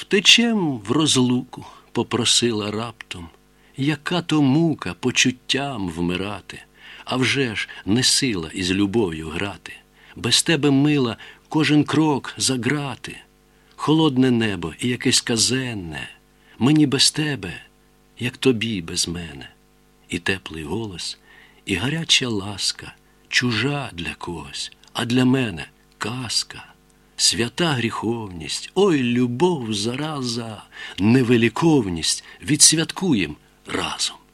Втечем в розлуку, попросила раптом. Яка то мука почуттям вмирати, а вже ж не сила із любов'ю грати. Без тебе, мила, кожен крок за грати. Холодне небо і якесь казенне, мені без тебе, як тобі без мене. І теплий голос, і гаряча ласка, чужа для когось, а для мене казка. Свята гріховність, ой, любов зараза, невеликовність відсвяткуєм разом.